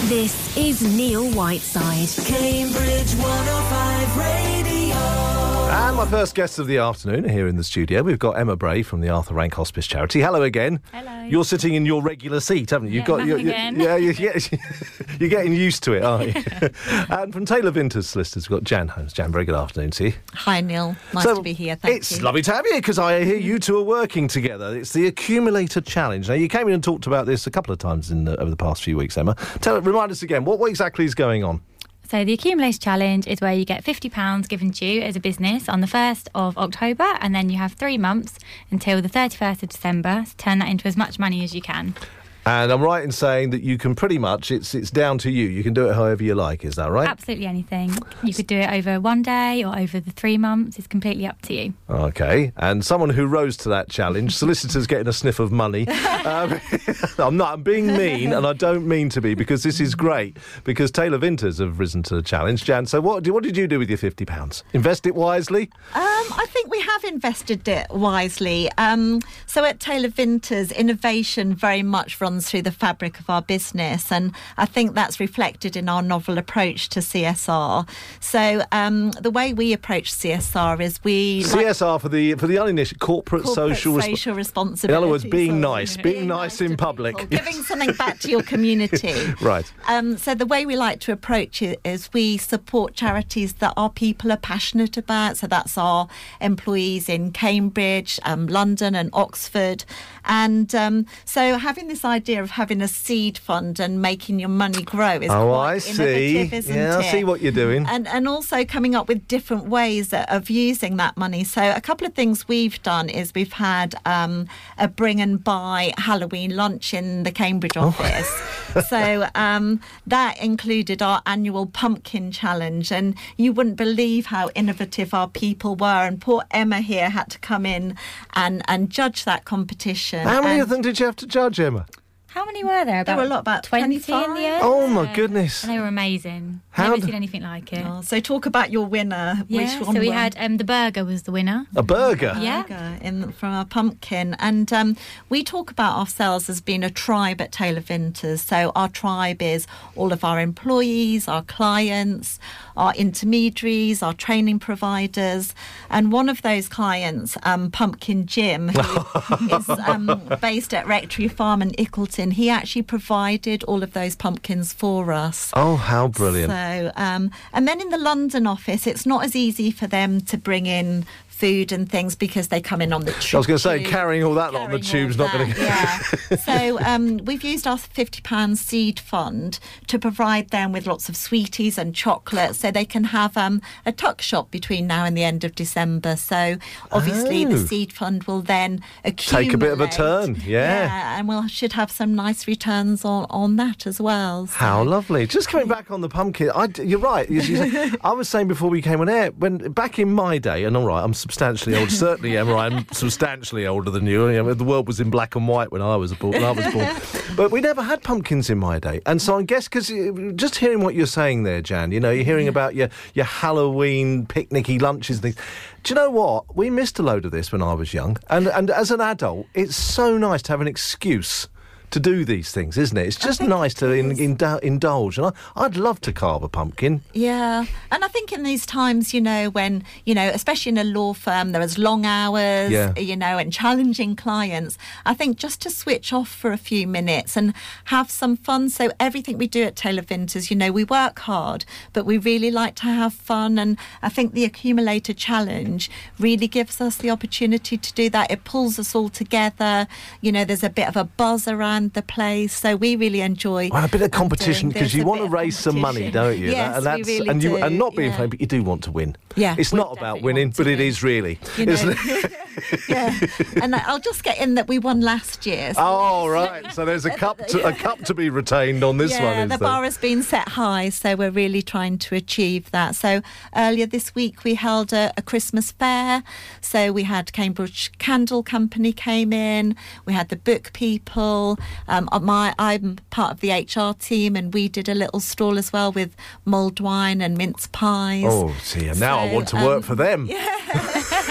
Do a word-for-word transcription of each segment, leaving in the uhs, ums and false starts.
This is Neil Whiteside. Cambridge one oh five Radio. And my first guests of the afternoon are here in the studio. We've got Emma Bray from the Arthur Rank Hospice Charity. Hello again. Hello. You're sitting in your regular seat, haven't you? You've Yeah, got you're, again. Yeah, you're, yeah, you're getting used to it, aren't you? And from Taylor Vinters Solicitors, we've got Jan Holmes. Jan, very good afternoon to you. Hi, Neil. Nice So, to be here. Thank it's you. lovely to have you, because I hear you two are working together. It's the Accumulator Challenge. Now, you came in and talked about this a couple of times in the, over the past few weeks, Emma. Tell, remind us again, what, what exactly is going on? So the Accumulator Challenge is where you get fifty pounds given to you as a business on the first of October, and then you have three months until the thirty-first of December to turn that into as much money as you can. And I'm right in saying that you can pretty much, it's it's down to you. You can do it however you like, is that right? Absolutely anything. You could do it over one day or over the three months. It's completely up to you. OK. And someone who rose to that challenge, solicitors getting a sniff of money. Um, I'm not, I'm being mean, and I don't mean to be, because this is great, because Taylor Vinters have risen to the challenge. Jan, so what, what did you do with your fifty pounds? Invest it wisely? Um, I think we have invested it wisely. Um, so at Taylor Vinters, innovation very much runs through the fabric of our business, and I think that's reflected in our novel approach to C S R. So um, the way we approach C S R is we C S R like, for the for the uninitiated, corporate, corporate social, social resp- responsibility. In other words, being so, nice, being, being nice, nice in public, people, giving something back to your community. Right. Um, so the way we like to approach it is we support charities that our people are passionate about. So that's our employees in Cambridge, um, London, and Oxford. And um, so having this idea of having a seed fund and making your money grow is oh, quite I innovative, see. isn't yeah, it? I see what you're doing. And and also coming up with different ways of using that money. So a couple of things we've done is we've had um, a bring and buy Halloween lunch in the Cambridge office. Oh. So um, that included our annual pumpkin challenge, and you wouldn't believe how innovative our people were. And poor Emma here had to come in and, and judge that competition. How many and of them did you have to judge, Emma? How many were there? About There were a lot, about twenty twenty-five. in the end. Oh, my goodness. And they were amazing. How Never d- seen anything like it. Oh, so talk about your winner. Yeah, Which one so we won? had um, the burger was the winner. A burger? Yeah. Burger in from our pumpkin, and um, we talk about ourselves as being a tribe at Taylor Vinters. So our tribe is all of our employees, our clients, our intermediaries, our training providers, and one of those clients, um, Pumpkin Jim, who is um, based at Rectory Farm in Ickleton. He actually provided all of those pumpkins for us. Oh, how brilliant. So, um, and then in the London office, it's not as easy for them to bring in food and things because they come in on the tube. I was going to say, carrying all that lot on the tube's not going to... Yeah. So um, we've used our fifty pounds seed fund to provide them with lots of sweeties and chocolates so they can have um, a tuck shop between now and the end of December. So obviously Oh. the seed fund will then accumulate. Take a bit of a turn, yeah. Yeah, and we should have some nice returns on, on that as well. So. How lovely. Just coming back on the pumpkin, I, you're right. You, you, I was saying before we came on air, when back in my day, and all right, I'm substantially older, certainly Emma, I'm substantially older than you. You know, the world was in black and white when I was born. When I was born. But we never had pumpkins in my day. And so I guess, because just hearing what you're saying there, Jan, you know, you're hearing about your, your Halloween picnicky lunches and things. Do you know what? We missed a load of this when I was young. And, and as an adult, it's so nice to have an excuse to do these things, isn't it? It's just nice to in, in, indulge. And I, I'd love to carve a pumpkin. Yeah. And I think in these times, you know, when, you know, especially in a law firm, there is long hours, Yeah. you know, and challenging clients. I think just to switch off for a few minutes and have some fun. So everything we do at Taylor Vinters, you know, we work hard, but we really like to have fun. And I think the Accumulator Challenge really gives us the opportunity to do that. It pulls us all together. You know, there's a bit of a buzz around the place, so we really enjoy. Well, a bit of competition, because because you want to raise some money, don't you? Yes, and we really and you do. and not being yeah. funny, but you do want to win. Yeah, it's we not about definitely winning, want to but it win. is really. You know, isn't it? yeah. And I'll just get in that we won last year. So Oh right, so there's a cup to, a cup to be retained on this yeah, one. Is the there? bar has been set high, so we're really trying to achieve that. So earlier this week we held a, a Christmas fair. So we had Cambridge Candle Company came in. We had the book people. Um, my I'm part of the H R team, and we did a little stall as well with mulled wine and mince pies. Oh, see, and now I So, want to um, work for them. Yeah.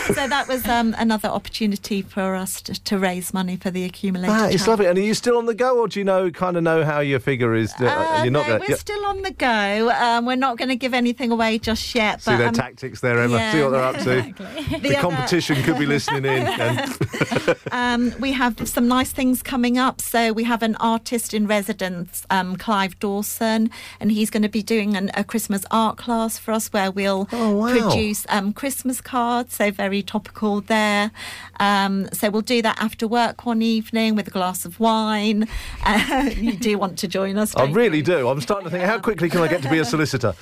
So that was um, another opportunity for us to, to raise money for the accumulator. Ah, it's challenge. lovely. And are you still on the go, or do you know kind of know how your figure is? Uh, Uh, you're not no, gonna, we're yeah. still on the go. Um, we're not going to give anything away just yet. See but, their um, tactics there, Emma. yeah. See what they're up to. Exactly. The, The other- competition could be listening in. And Um, we have some nice things coming up. So we have an artist in residence, um, Clive Dawson, and he's going to be doing an, a Christmas art class for us where we'll Oh, wow. produce um, Christmas cards, so very topical there. Um, so we'll do that after work one evening with a glass of wine. Uh, you do want to join us, I don't really you? do. I'm starting to think, how quickly can I get to be a solicitor?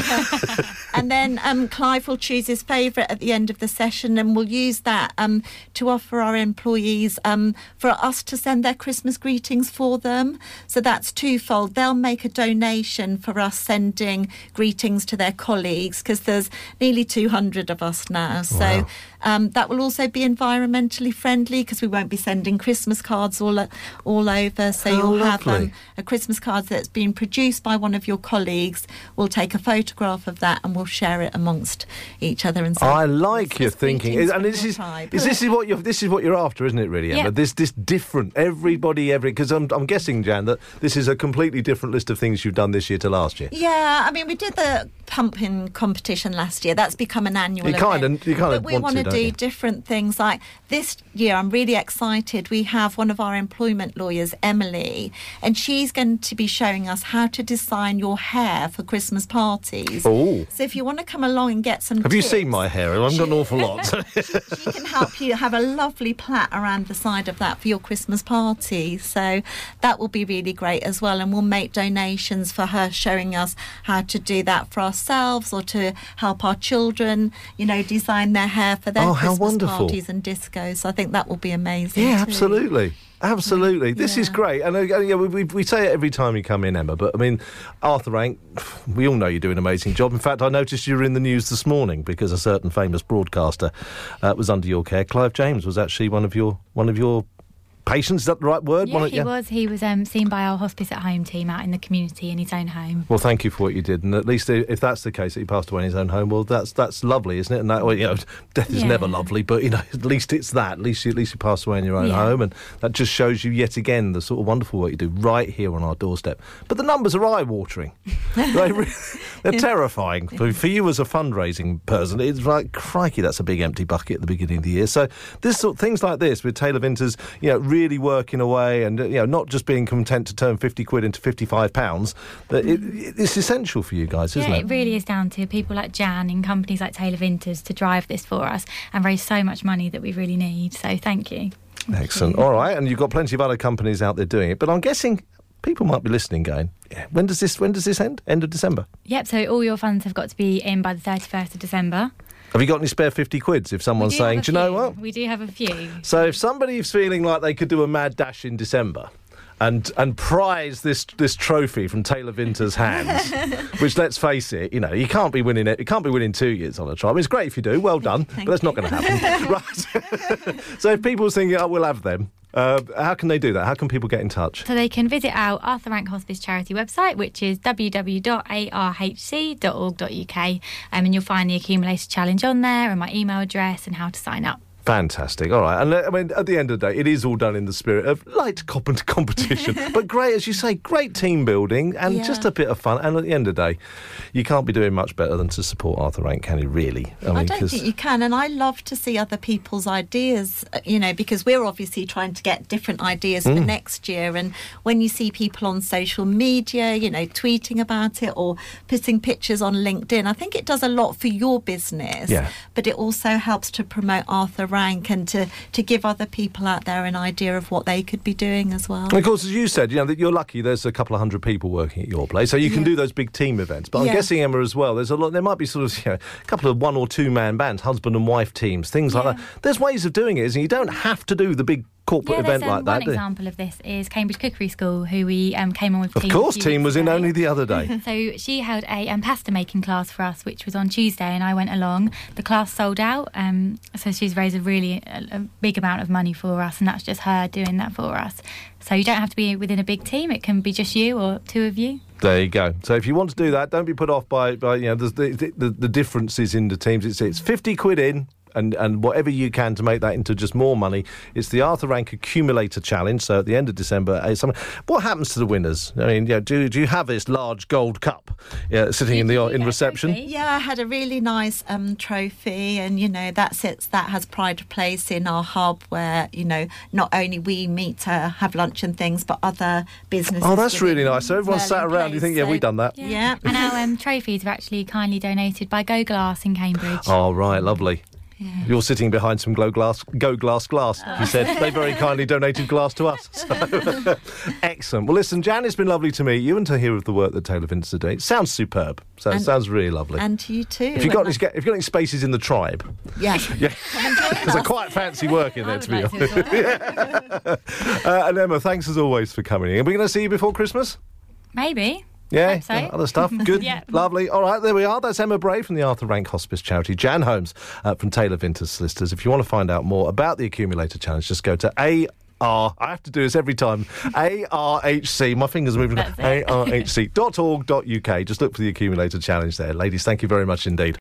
And then um, Clive will choose his favourite at the end of the session, and we'll use that um, to offer our employees um, for us to send their Christmas greetings for them. So that's twofold. They'll make a donation for us sending greetings to their colleagues, because there's nearly two hundred of us now. So Wow. um, that will also be environmentally friendly, because we won't be sending Christmas cards all all over. So How you'll have lovely. um, a Christmas card that's been produced by one of your colleagues. We'll take a photograph of that and we'll share it amongst each other. And say, I like Christmas your thinking, greetings and from this your is, tribe. is this is what you're this is what you're after, isn't it? Really, Emma? Yeah. This this different. Everybody, every because I'm I'm guessing, Jan, that this is a completely different list of things you've done this year to last year. Yeah, I mean, we did the pumping competition last year. That's become an annual You event. kinda- you kinda But we want want to, to don't do you? different things. Like this year, I'm really excited. We have one of our employment lawyers, Emily, and she's going to be showing us how to design your hair for Christmas parties. Oh. So if you want to come along and get some Have you tips, seen my hair? I haven't got an awful lot. she can help you have a lovely plait around the side of that for your Christmas party. So that will be really great as well. And we'll make donations for her, showing us how to do that for ourselves or to help our children, you know, design their hair for their Oh, how Christmas wonderful. parties and discos. So I think that will be amazing. Yeah, too. absolutely. Absolutely. This is Yeah. great. And uh, yeah, we, we, we say it every time you come in, Emma, but I mean, Arthur Rank, we all know you do an amazing job. In fact, I noticed you were in the news this morning because a certain famous broadcaster uh, was under your care. Clive James was actually one of your one of your patients. Is that the right word? Yeah, One of- he was. He was um, seen by our hospice at home team out in the community in his own home. Well, thank you for what you did, and at least i- if that's the case that he passed away in his own home, well, that's that's lovely, isn't it? And that, well, you know, death is Yeah. never lovely, but you know, at least it's that. At least you, at least you passed away in your own Yeah. home, and that just shows you yet again the sort of wonderful work you do right here on our doorstep. But the numbers are eye-watering. they re- they're terrifying for, for you as a fundraising person. It's like, crikey, that's a big empty bucket at the beginning of the year. So this sort things like this with Taylor Vinters, you know, really working away. And you know, not just being content to turn fifty quid into fifty-five pounds, but it, it's essential for you guys, isn't Yeah, it? it really is down to people like Jan and companies like Taylor Vinters to drive this for us and raise so much money that we really need. So thank you. Excellent. All right, and you've got plenty of other companies out there doing it, but I'm guessing people might be listening, going, yeah, when does this when does this end? End of December. Yep, so all your funds have got to be in by the thirty-first of December. Have you got any spare fifty quids? If someone's We do have saying, a do you know few. what? We do have a few. So if somebody's feeling like they could do a mad dash in December and and prize this this trophy from Taylor Vinters' hands, which, let's face it, you know, you can't be winning it. You can't be winning two years on a trial. I mean, it's great if you do. Well done. but that's not going to happen. Right. So if people's thinking, oh, we'll have them, uh, how can they do that? How can people get in touch? So they can visit our Arthur Rank Hospice charity website, which is w w w dot a r h c dot org dot u k, um, and you'll find the Accumulator Challenge on there and my email address and how to sign up. Fantastic. All right. And uh, I mean, at the end of the day, it is all done in the spirit of light comp- competition, but great, as you say, great team building and Yeah. just a bit of fun. And at the end of the day, you can't be doing much better than to support Arthur Rank, can you, really? I, mean, don't 'cause- think you can, and I love to see other people's ideas, uh, you know, because we're obviously trying to get different ideas Mm. for next year. And when you see people on social media, you know, tweeting about it or putting pictures on LinkedIn, I think it does a lot for your business. Yeah. But it also helps to promote Arthur Rank and to, to give other people out there an idea of what they could be doing as well. And of course, as you said, you know, that you're lucky there's a couple of hundred people working at your place, so you can Yeah. do those big team events. But I'm Yeah. guessing, Emma, as well, there's a lot, there might be sort of, you know, a couple of one or two man bands, husband and wife teams, things like Yeah. that. There's ways of doing it, isn't it? You don't have to do the big corporate Yeah, event there's um, like that, one do you? example of this is Cambridge Cookery School, who we um, came on with. Of team a course, few team weeks was in ago. only the other day. So she held a um, pasta making class for us, which was on Tuesday, and I went along. The class sold out, um, so she's raised a really a, a big amount of money for us, and that's just her doing that for us. So you don't have to be within a big team; it can be just you or two of you. There you go. So if you want to do that, don't be put off by, by you know, the, the, the, the differences in the teams. It's, it's fifty quid in, and, and whatever you can to make that into just more money. It's the Arthur Rank Accumulator Challenge. So at the end of December, uh, some, what happens to the winners? I mean, yeah, do do you have this large gold cup yeah, sitting in the in reception? Yeah, I had a really nice um, trophy, and you know that sits that has pride of place in our hub, where you know not only we meet to have lunch and things, but other businesses. Oh, that's really nice. So everyone's well sat in around. You think, place, yeah, so- we've done that. Yeah. Yeah. And our um, trophies are actually kindly donated by Go Glass in Cambridge. Oh, right, lovely. Yeah. You're sitting behind some glow glass, Go Glass glass. You said they very kindly donated glass to us. So, excellent. Well, listen, Jan, it's been lovely to meet you and to hear of the work that Taylor Vinters are doing. It sounds superb. So it And- sound really lovely. And to you too. If you've got, any, if you've got any spaces in the tribe, yeah. yeah, because I quite fancy working there, I to would be like honest. to as well. Uh, and Emma, thanks as always for coming in. Are we going to see you before Christmas? Maybe. Yeah, Hope so. uh, other stuff. Good, Yeah. lovely. All right, there we are. That's Emma Bray from the Arthur Rank Hospice Charity. Jan Holmes uh, from Taylor Vinters Solicitors. If you want to find out more about the Accumulator Challenge, just go to A R. I have to do this every time. A R H C. My fingers are moving. That's it. A R H C dot org dot U K. Just look for the Accumulator Challenge there. Ladies, thank you very much indeed.